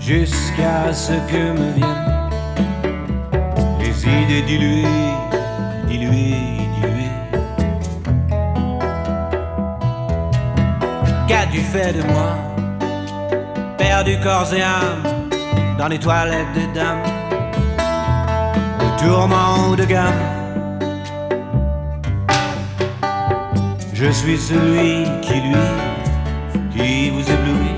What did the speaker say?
jusqu'à ce que me viennent les idées diluées, diluées, diluées. Qu'as-tu fait de moi, perdu corps et âme dans les toilettes des dames, de tourments ou de gamme? Je suis celui qui lui, qui vous éblouit,